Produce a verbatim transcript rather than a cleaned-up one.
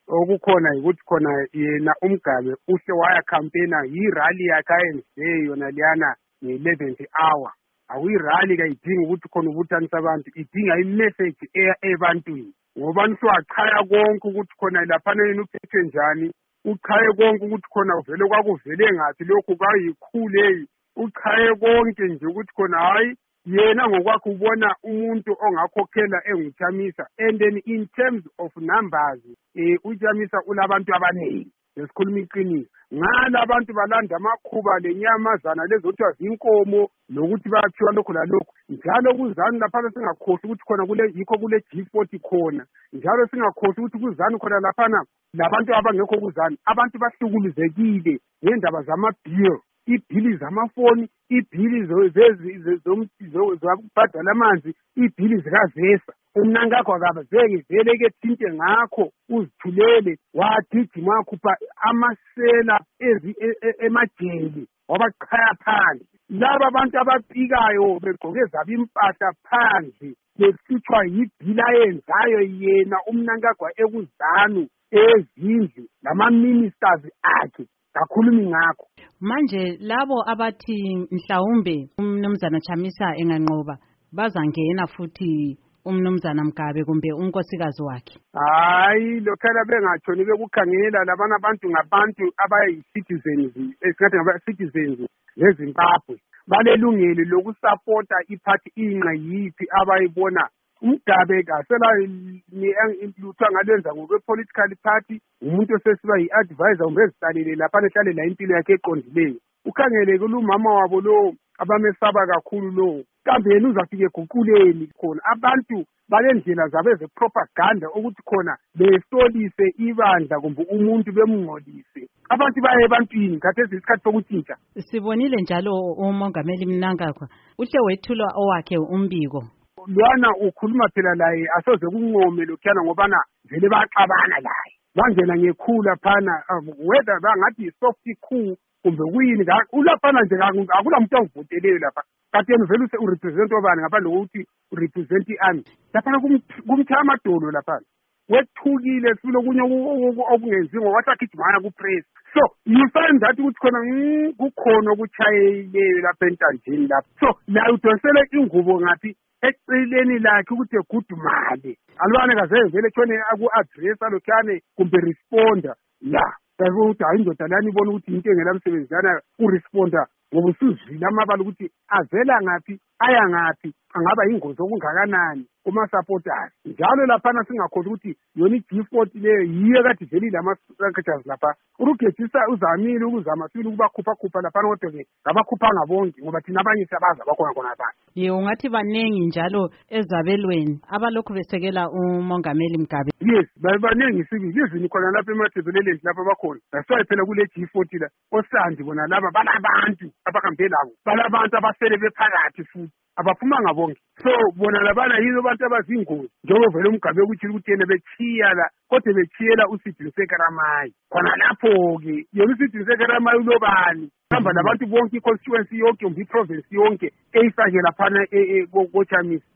okukhona ukuthi khona yena uMgabe uhle waya campaigna yi-rally yakhe ayenze yona liyana nge-eleventh hour. Awuyirally kayidingi ukuthi khona ubuthanisa abantu, idinga i-message eya ebantwini. Ngoba nisiwachaya konke ukuthi khona laphana yena uphethe njani, uchaye konke ukuthi khona uvele kwakuvele ngathi lokhu kwayikhule, uchaye konke nje ukuthi khona hayi yena ngokwakhe ubona umuntu ongakhokhela enguThamisa. And then in terms of numbers, eh uThamisa ulabantu abaningi. Lesikhuluma iqiniso. Ngala abantu balanda amakhuba lenyamazana lezothiwa zinkomo nokuthi bayaphiwa lokho lalokho. Njalo kuzani lapha singakhosi ukuthi khona kule yikho kule G forty khona. Njalo singakhosi ukuthi kuzani khona laphana labantu abangekho kuzani. Abantu bahlukuluzekile ngendaba zama-bill, ibhili zamafoni, ibhili zokubhadala amanzi, ibhili zikazesa. Umnankakho akabazeke vele ke thinte ngakho uzithulele wagijima wakhupha amasela emajeli wabachaya phandle. Laba abantu abapikayo begqoke zaba impahla phandle besithwa yibhila yenzayo yena umnankakho ekuzanu ezindlu lama-ministers akhe kakhulumi ngakho. Manje labo abathi mhlawumbe umnumzana Chamisa enganqoba bazangena futhi umnumzana Mgabe kumbe unkosikazi wakhe. Hayi lokhala bengatshoni bekukhangela labana abantu ngabantu abayi-citizens, esingathi ngaba-citizens leZimbabwe. Balelungelo lokusupporta iphathi inqa yipi abayibona. Umgabe kasela lutho angalenza ngokwe-political party, umuntu osesiba yi-advisor umbe ezisalele lapha nehlalela impilo yakhe eqondileyo. Ukhangele kulumama wabo lo abamesaba kakhulu lo. Kambe yena uzafike eguquleni khona abantu balendlela zabe ze-propaganda ukuthi khona besolise ibandla kumbe umuntu bemngcolise. Abantu baye ebantwini khathesi isikhathi sokutshintsha. Sibonile njalo uMongameli Mnangagwa uhle wethula owakhe umbiko. Lwana ukhuluma phela laye asoze kunqome lokhana ngobana vele baxabana laye. Bangena ngekhula phana whether bangathi soft coup kumbe kuyini ulaphana nje akula muntu ovoteleyo lapha. Kanti yena vele urepresent obani ngaphandle kokuthi urepresent iarmy. Lapha kumthaya amadolo lapha. Wethukile sifuna okunye okungenziwa ngokwasagijimana ku-press. So you find that ukuthi khona kukhona okuchayileyo lapha entanjeni lapha. So la udonsele ingubo ngaphi eceleni lakhe ukuthi egudumale. Alibane kaze vele tshone aku-addressa lokhane kumbe responda la. Kaze ukuthi hayi indoda lani ibona ukuthi into engelamsebenzana uresponda ngoba usuzwile amabala ukuthi avela ngaphi aya ngaphi angaba ingozi okungakanani kuma-supporters. Njalo laphana singakhohlwa ukuthi yona i-G forty leyo yiyo kade velile ama-structures lapha. Urugejisa uzamile ukuzama sibili ukubakhupha-khupha laphana kodwa-ke ngabakhuphanga bonke ngoba thina abanye siyabazi abakhona khona abanye. Ye ungathi baningi njalo ezabelweni abalokhu besekela uMongameli Mgabe. Yes, baningi sibili izini khona lapha emathebeleleni lapha bakhona. That's phela kule G forty la osandi bona laba balabantu abahambe labo. Balabantu abasele bephakathi futhi abaphumanga bonke. So bona labana yizo abantu abazingozi njengoba vele uMgabe ukuthi ukuthi yena bechiya la kodwa bechiyela uSidini Sekaramayi. Khona lapho-ke yena uSidini Sekaramayi ulobani hamba labantu bonke i-constituency yonke kumbe i-province yonke eyifake laphana koChamisa.